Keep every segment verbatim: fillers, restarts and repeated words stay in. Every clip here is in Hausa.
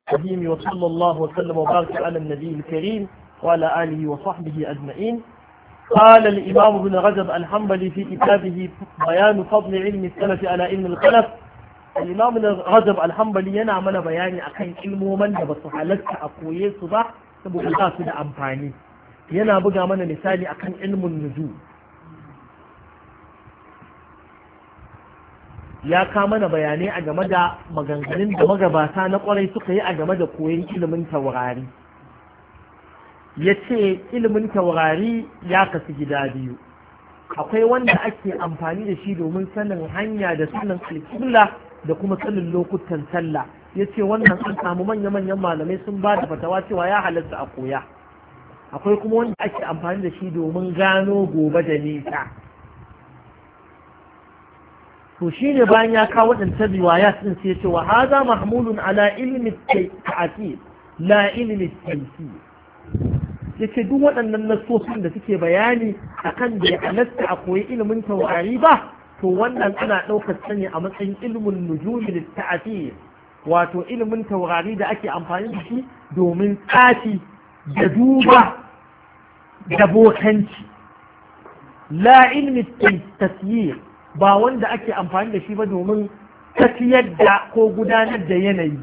الرحيم وصلى الله وسلم وبارك على النبي الكريم وعلى آله وصحبه أجمعين. قال الإمام ابن رجب الحنبلي في كتابه بيان فضل علم السلف على علم الخلف. الإمام ابن رجب الحنبلي yana mana bayani akan ilmoman da basu halatta a koye su ba saboda ba su da amfani. Yana buga mana misali akan ilmun nujum. Ya ka mana bayanai a game da maganganun da magabata na kwarai suka yi a game da koyon ilimin taurari. Ya ce ilimin taurari ya kasu gida biyu. Akwai wanda ake amfani da shi domin sanin hanya da sanin alƙibla da kuma sanin lokutan sallah. Ya ce wannan an samu manya-manyan malamai sun ba da fatawa cewa ya halatta a koya. Akwai kuma wanda ake amfani da shi domin gano gobe da nisa. to shine bayan ya kawo waɗancan riwaya sun sai ce wa haza mahmulun ala ilmi ta'atil la ilmi taysir yace duk waɗannan nasosin da suke bayani akan da ya halatta a koyi ilimin taurari ba to wannan ana ɗaukar sa ne a matsayin ilmin nujumi da ta'atil wato ilimin taurari da ake amfani da shi domin tsafi da duba da bokanci la ilmi tasyir ba wanda ake amfani da shi ba domin tafiyar da ko gudanar da yanayi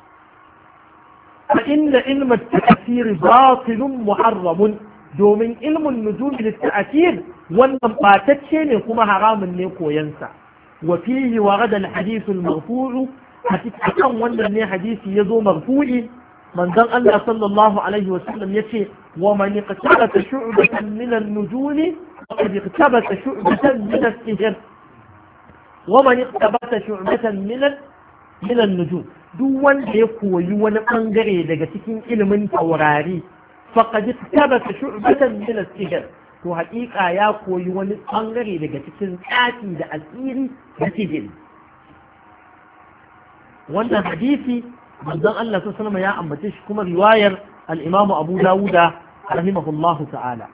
fa inna ilma at-ta'thir batilun muharramun domin ilmun nujum lit-ta'thir wannan batacce ne kuma haramun ne koyansa wa fihi warada al-hadith al-marfu' hakikan wannan ne hadisi yazo marfu'i manzon Allah sallallahu alaihi wa sallam yace wa man iqtarata shu'batan min an-nujum faqad iqtabata shu'batan min as-sihr ومن اقتبس شعبة من من النجوم duk wanda ya koyi wani bangare daga cikin ilimin taurari faqad iktabasa shu'batan min as-sihr to haƙiƙa ya koyi wani bangare daga cikin tsafi da asiri da sihir wannan hadisi manzon Allah sallallahu alaihi wasallam ya ambace shi kuma riwayar al-Imam Abu Dawud rahimahullahu ta'ala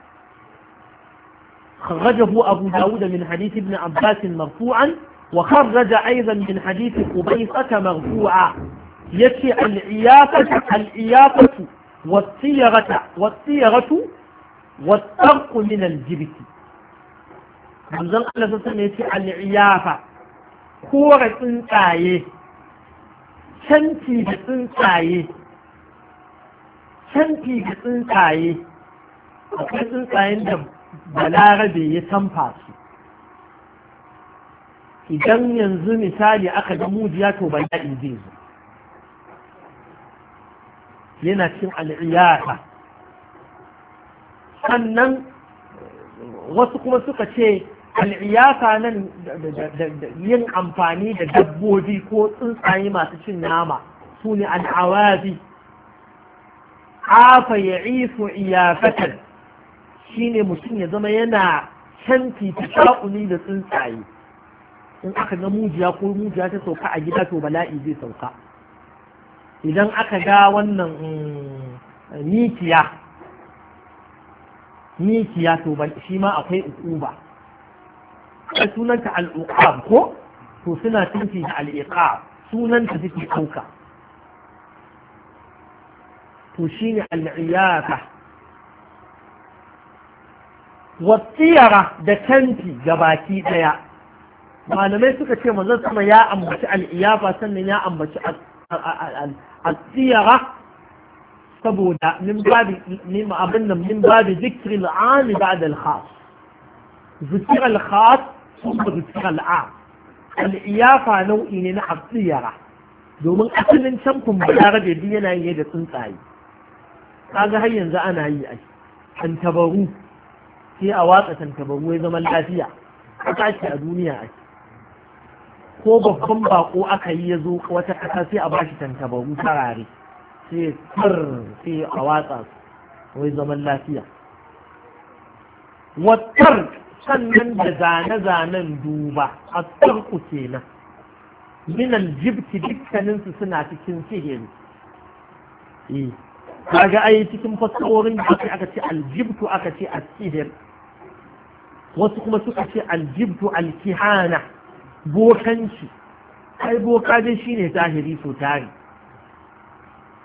خرجه أبو داود من حديث ابن عباس مرفوعا وخرج أيضا من حديث قبيصة مرفوعا يتي العيافة العيافة والصيغة والصيغة والطرق من الجبت من ذلك الله سبحانه يتي العيافة كورة انتايه شنتي بتنتايه شنتي بتنتايه akwai tsuntsayen da balarabe ya tamfa su idan yanzu misali aka ga mujiya to bala'i zai zo yana cin al'iyata sannan wasu kuma suka ce al'iyata nan yin amfani da dabbobi ko tsuntsaye masu cin nama su ne al'awazi afa ya isu iyafatan shine mutum ya zama yana canti ta sha'uni da tsuntsaye in aka ga mujiya ko mujiya ta sauka a gida to bala'i zai sauka idan aka ga wannan mikiya mikiya to shi ma akwai ukuba sai sunanta al'uqab ko to suna canti da al'iqab sunanta take sauka to shine al'iyafa wasiyara da tanti gabaki daya malamai suka ce manzon sama ya ambaci al'iyafa sannan ya ambaci al-siyara saboda min babi min abin nan min babi zikri al-am ba'da al-khas zikr al-khas thumma zikr al-am al-iyafa nau'i ne na al-siyara domin asalin camfin bayarabe din yana yin da tsuntsaye kaga har yanzu ana yi a an tabaru sai a watsa tantabaru ya zaman lafiya aka ce a duniya ake ko babban bako aka yi ya zo wata kasa sai a bashi tantabaru tarare sai tsir sai a watsa su wai zaman lafiya wattar sannan da zane-zanen duba a tsarku kenan min aljibti dukkaninsu suna cikin sihiri eh kaga ai cikin fasahorin da aka aka ce aljibtu aka ce as-sihir wasu kuma suka ce aljibtu alkihana bokanci ai boka dai shine zahiri so tari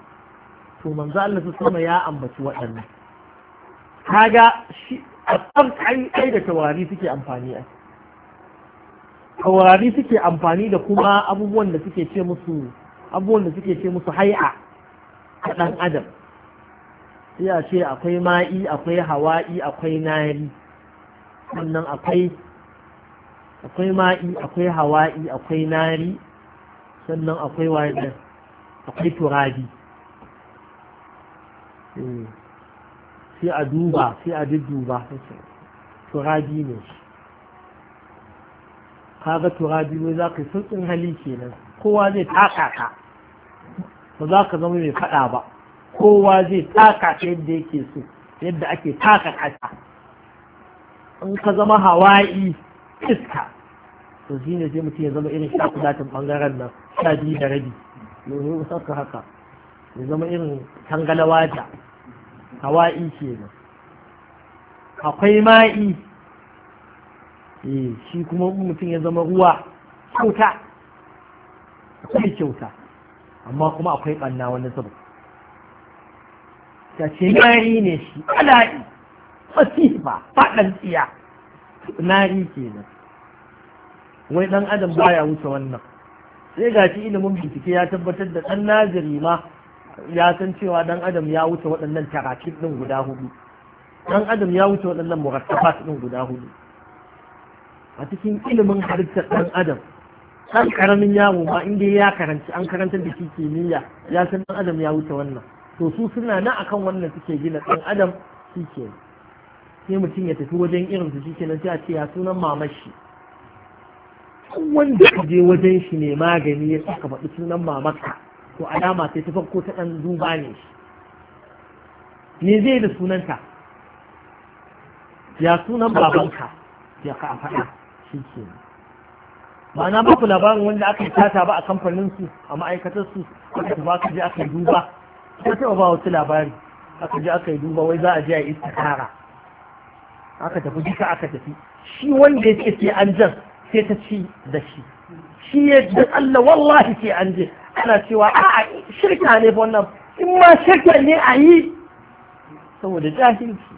to manzo Allah su sama ya ambaci waɗannan kaga shi a tsarkai kai da taurari suke amfani a taurari suke amfani da kuma abubuwan da suke ce musu abubuwan da suke ce musu hai'a a ɗan adam sai a ce akwai ma'i akwai hawa'i akwai nari sannan akwai akwai ma'i akwai hawa'i akwai nari sannan akwai wani akwai turabi sai a duba sai a dudduba turabi ne kaga turabi ne za ka yi sulɗin hali kenan kowa zai taka ka ba za ka zama mai faɗa ba kowa zai taka ka yadda yake so yadda ake taka ƙasa in ka zama hawa'i iska to shi ne sai mutum ya zama irin shakulatin ɓangaren nan sha biyu da rabi yanzu haka haka ya zama irin tangalawa da hawa'i ke nan akwai ma'i eh shi kuma mutum ya zama ruwa kyauta akwai kyauta amma kuma akwai ɓanna wani zuba ta ce nari ne shi ala'i fasifa faɗan tsiya nari ke nan wai ɗan adam baya wuce wannan sai ga shi ilimin bincike ya tabbatar da ɗan naziri ma ya san cewa ɗan adam ya wuce waɗannan tarakib ɗin guda hudu ɗan adam ya wuce waɗannan murattafat ɗin guda hudu a cikin ilimin halittar ɗan adam ɗan ƙaramin yaro ma inda ya karanci an karantar da shi kimiyya ya san ɗan adam ya wuce wannan to su suna nan akan wannan suke gina ɗan adam shi ke sai mutum ya tafi wajen irin su shi kenan sai a ce ya sunan mamashi wanda ka je wajen shi ne magani ya saka faɗi sunan mamaka to alama sai ta farko ta ɗan duba ne shi me zai da sunanta ya sunan babanka ya ka faɗa shi ke ba na ba ku labarin wanda aka yi tata ba a kamfanin su a ma'aikatar su aka tafi aka je aka yi duba ta taɓa ba wasu labari aka je aka yi duba wai za a je a yi istikara aka tafi duka aka tafi shi wanda ya ce sai an jan sai ta ci da shi shi ya da Allah wallahi sai an je ana cewa a shirka ne fa wannan in ma shirka ne a yi saboda jahilci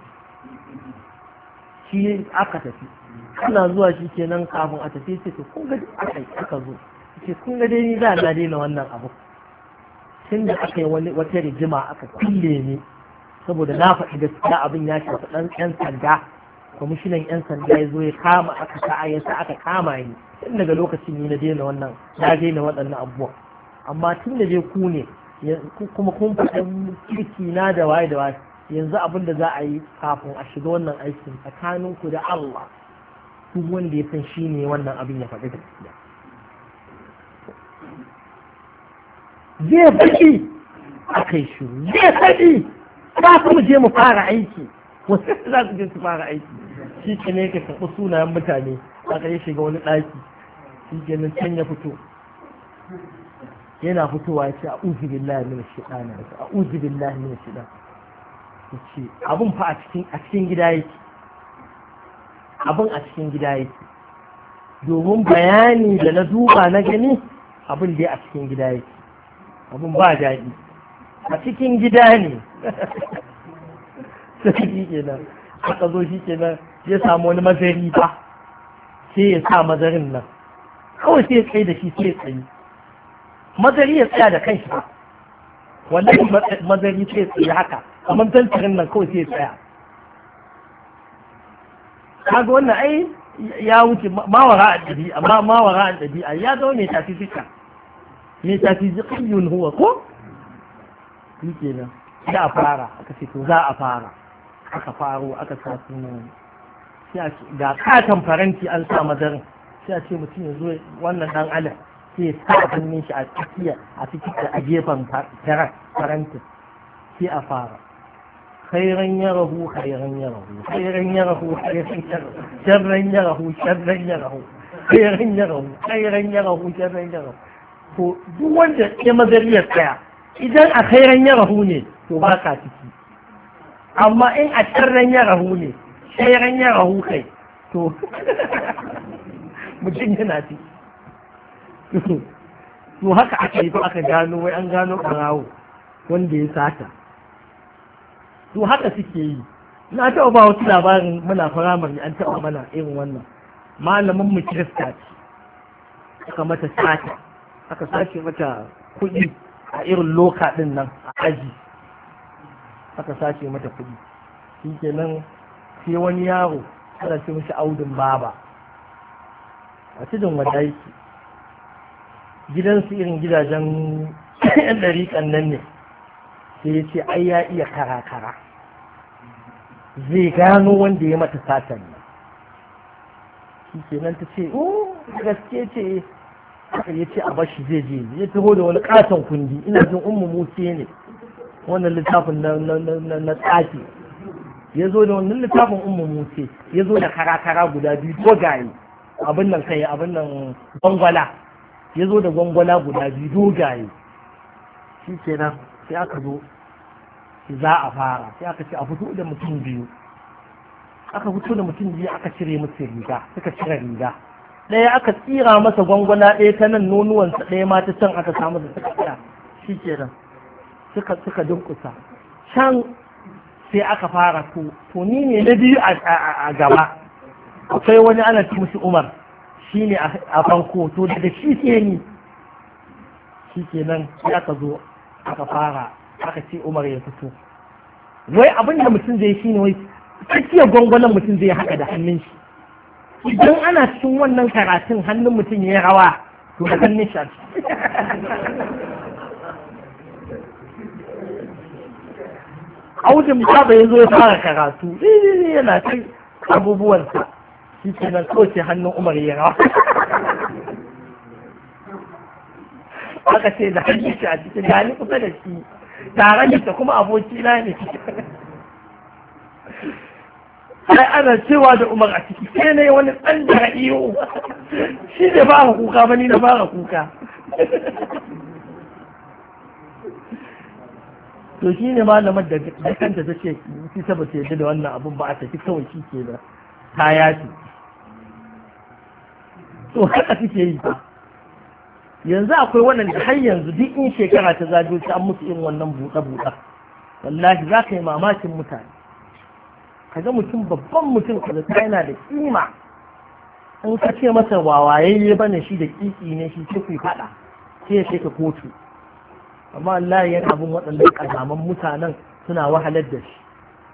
shi aka tafi ana zuwa shi kenan kafin a tafi sai to kun ga aka aka zo ce kun ga dai ni za na daina wannan abu tun da aka yi wani wata rigima aka kulle ni saboda na faɗi gaskiya abin ya shafi ɗan ƴan sanda kwamishinan ƴan sanda ya zo ya kama aka sa ya sa aka kama ni tun daga lokacin ni na daina wannan na daina waɗannan abubuwan amma tun da dai ku ne kuma kun faɗin kirki na da waye da waye yanzu abin da za a yi kafin a shiga wannan aikin tsakanin ku da Allah duk wanda ya san shi ne wannan abin ya faɗi gaskiya zai faɗi a kai shiru zai faɗi za su mu je mu fara aiki wasu za su je su fara aiki shi ke ne ka karɓi sunayen mutane aka yi shiga wani ɗaki shi ke nan can ya fito yana fitowa ya ce a uzu billahi min shiɗan a uzu billahi min shiɗan ya ce abin fa a cikin gida yake abin a cikin gida yake domin bayani da na duba na gani abin dai a cikin gida yake abin ba daɗi a cikin gida ne sai shi kenan aka zo shi kenan ya samu wani mazari ba sai ya sa mazarin nan kawai sai ya tsaye da shi sai ya tsaye mazari ya tsaya da kanshi ba wannan mazari sai ya tsaye haka kamar tantarin nan kawai sai ya tsaya kaga wannan ai ya wuce mawara a ɗabi'a amma mawara a ɗabi'a ya zama mai tafi fika mai tafi ziƙiyun huwa ko shi kenan za a fara aka ce to za a fara aka faro aka sa sunan ga katon faranti an sa madarin sai a ce mutum ya zo wannan dan adam sai ya sa hannun shi a tsakiya a cikin a gefen faranti sai a fara khairan yarahu khairan yarahu khairan yarahu khairan yarahu sharran yarahu sharran yarahu khairan yarahu khairan yarahu sharran yarahu to duk wanda ya mazariyar tsaya idan a khairan yarahu ne to ba ka ciki amma in a sharran yarahu ne shairan yarahu kai to mutum yana ciki to haka aka yi aka gano wai an gano ɓarawo wanda ya sata to haka suke yi. Na taɓa ba wasu labarin muna firamare an taɓa mana irin wannan malamin mu kirista ce aka mata sata aka sace mata kuɗi a irin loka ɗin nan a aji aka sace mata kuɗi shi kenan sai wani yaro ana ce mishi audin baba a cikin wanda yake gidansu irin gidajen yan ɗariƙan nan ne sai ya ce ai ya iya kara-kara zai gano wanda ya mata satan nan shi kenan ta ce oh gaske ce aka ya ce a bashi zai je ya taho da wani katon kundi ina jin ummu musa ne wannan littafin na tsafi ya zo da wannan littafin ummu musa ya zo da kara-kara guda biyu dogaye abin nan kai abin nan gwangwala ya zo da gwangwala guda biyu dogaye shi kenan sai aka zo za a fara sai aka ce a fito da mutum biyu aka fito da mutum biyu aka cire musu riga suka cire riga ɗaya aka tsira masa gwangwana ɗaya ta nan nonuwansa ɗaya ma ta can aka samu da suka tsira shi kenan suka suka dunkusa can sai aka fara to to ni ne na biyu a gaba akwai wani ana ci musu umar shi ne a farko to daga shi ke ni shi kenan sai aka zo aka fara aka ce umar ya fito wai abin da mutum zai shi ne wai tsakiyar gwangwanan mutum zai haka da hannun shi idan ana cikin wannan karatun hannun mutum ya rawa to da hannun shi audin baba ya zo ya fara karatu yana kai abubuwansa shi ke nan kawai hannun umar ya rawa aka ce da hannun shi a cikin gani kusa da shi tare da kuma abokina ne sai ana cewa da umar a ciki sai ne wani tsan da iyo shi da fara kuka ba ni da fara kuka to shi ne malamar da kanta ta ce shi ta ba ta yadda da wannan abun ba a tafi kawai shi ke da ta yaci to haka suke yi ba yanzu akwai waɗanda har yanzu duk in shekara ta zago ta an musu irin wannan buɗe-buɗe wallahi za ka yi mamakin mutane kaga mutum babban mutum kaga ta yana da kima in ka ce masa wawayayye bane shi da kiki ne shi ce ku faɗa sai ya ka kotu amma Allah yana abin waɗannan kazaman mutanen suna wahalar da shi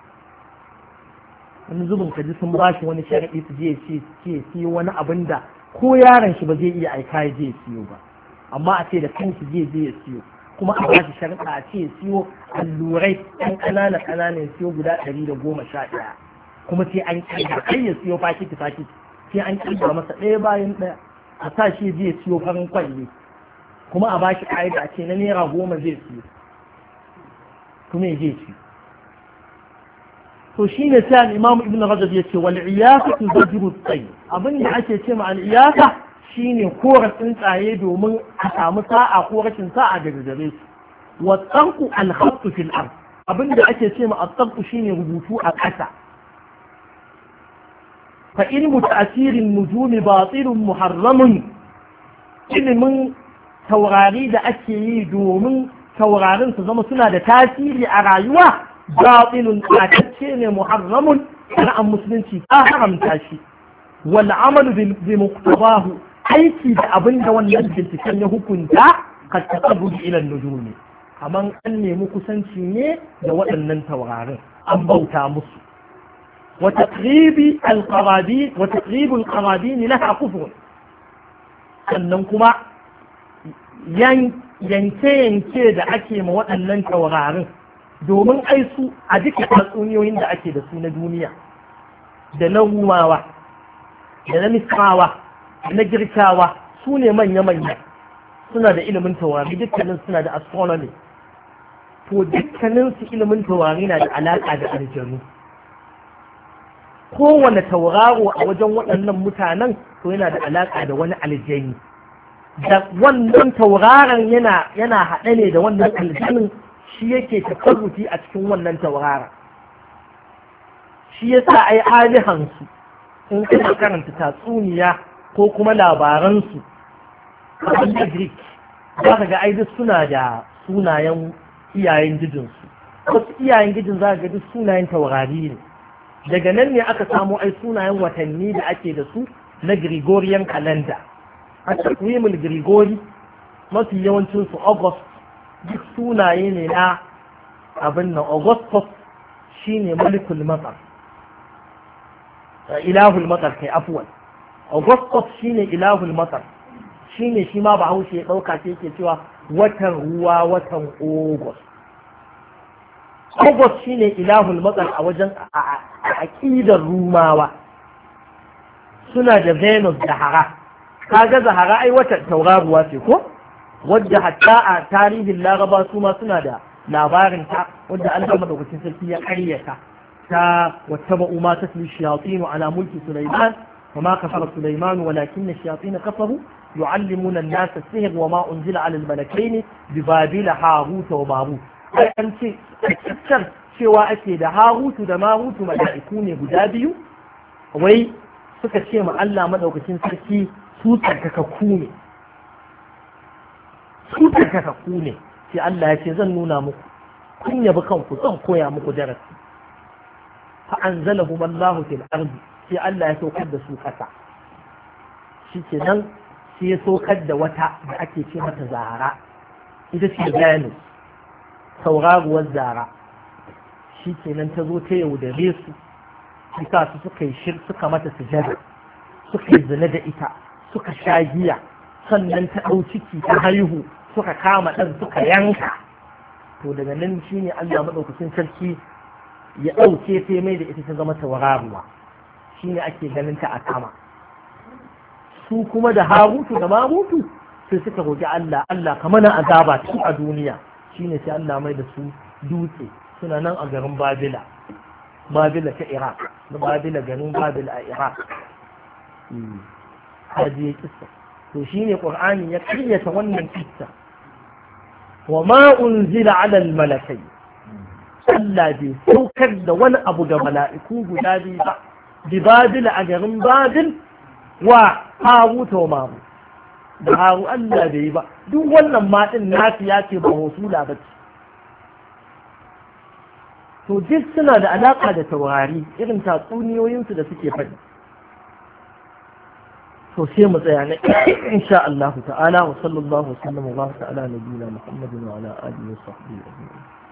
wani zubin kaji sun ba shi wani sharaɗi su je ce ce siyo wani abin da ko yaron shi ba zai iya aika ya je ya siyo ba amma a ce da kanshi zai je ya siyo kuma a bashi sharaɗa a ce siyo allurai ɗan ƙanana ƙananan siyo guda ɗari da goma sha ɗaya kuma sai an ƙirga kai ya siyo fakiti fakiti sai an ƙirga masa ɗaya bayan ɗaya a sa shi zai siyo farin kwalli kuma a bashi ƙa'ida a ce na naira goma zai siyo kuma ya je siyo to shi ne sai al-Imam Ibn Rajab ya ce wal iyaka tuzajjiru tsayi abin da ake ce ma al-iyaka shine kora tsuntsaye domin a samu sa'a ko rashin sa'a daga gare su wa tsanku al-khattu fil ard abin da ake ce ma at-tsanku shine rubutu a ƙasa fa ilmu ta'sirin nujumi batilun muharramun ilimin taurari da ake yi domin taurarin su zama suna da tasiri a rayuwa batilun tatacce ne muharramun shari'ar musulunci ta haramta shi wal amalu bi muqtadahu aiki da abin da wannan binciken ya hukunta ka taqarrub ila an-nujum kaman an nemi kusanci ne da waɗannan taurarin an bauta musu wa taqribi al-qarabin wa taqrib al-qarabin laha kufr sannan kuma yanke-yanke da ake ma waɗannan taurarin domin ai su a duka tatsuniyoyin da ake da su na duniya da na rumawa da na misrawa da na girkawa su ne manya-manya suna da ilimin taurari dukkanin suna da astronomy to dukkanin su ilimin taurari na da alaƙa da aljanu kowane tauraro a wajen waɗannan mutanen to yana da alaƙa da wani aljani da wannan tauraron yana yana haɗe ne da wannan aljanin shi yake tafarruti a cikin wannan tauraron shi yasa ai alihansu in kana karanta tatsuniya ko kuma labaransu kamar da Greek za ka ga ai duk suna da sunayen iyayen gijinsu wasu iyayen gijin za ga duk sunayen taurari ne daga nan ne aka samo ai sunayen watanni da ake da su na Gregorian calendar a takwimul Grigori mafi yawancinsu August duk sunaye ne na abin nan Augustus shine malikul matsar ilahul matsar kai afwan Augustus shine ilahul matsar shine shi ma bahaushe ya ɗauka sai yake cewa watan ruwa watan August August shine ilahul matsar a wajen aƙidar Rumawa suna da Venus da Hara kaga Zahara ai wata tauraruwa ce ko wadda hatta a tarihin Laraba su ma suna da labarin ta wadda Allah madaukakin sarki ya ƙaryata ta wattaba'u ma tatlu shayatin ala mulki Sulaiman وما كفر سليمان ولكن الشياطين كفروا يعلمون الناس السحر وما أنزل على الملكين ببابل هاروت وماروت أي أنت تكسر cewa ake da harutu da marutu mala'iku ne guda biyu wai suka ce ma Allah madaukakin sarki su tsarkakakku ne su tsarkakakku ne sai Allah ya ce zan nuna muku kun yabi kanku zan koya muku darasi fa anzalahum Allahu fil ardi sai Allah ya saukar da su kasa shikenan sai ya saukar da wata da ake ce mata Zahara ita ce Venus sauraruwar Zara shi kenan ta zo ta yaudare su suka su suka yi shir suka mata sujada suka yi zina da ita suka sha giya sannan ta ɗau ciki ta haihu suka kama ɗan suka yanka to daga nan shine Allah maɗaukacin sarki ya ɗauke ta mai da ita ta zama tauraruwa shine ake ganin ta a sama su kuma da harutu da marutu sai suka roƙi Allah Allah ka mana azaba tun a duniya shine sai Allah mai da su dutse suna nan a garin Babila Babila ta Iraq da Babila garin Babila a Iraq haji ya kissa to shine Qur'ani ya karyata wannan kissa wa ma unzila ala al-malakai Allah bai saukar da wani abu da mala'iku guda biyu ba bi Babila a garin Babil wa Harut wa Marut da haru Allah bai yi ba duk wannan matin nafi ya ce ba wasula ba ce to duk suna da alaka da taurari irin tatsuniyoyinsu da suke faɗi to sai mu tsaya na insha Allah ta'ala wa sallallahu alaihi wa sallam wa baraka ala nabiyina Muhammadin wa ala alihi wa sahbihi ajma'in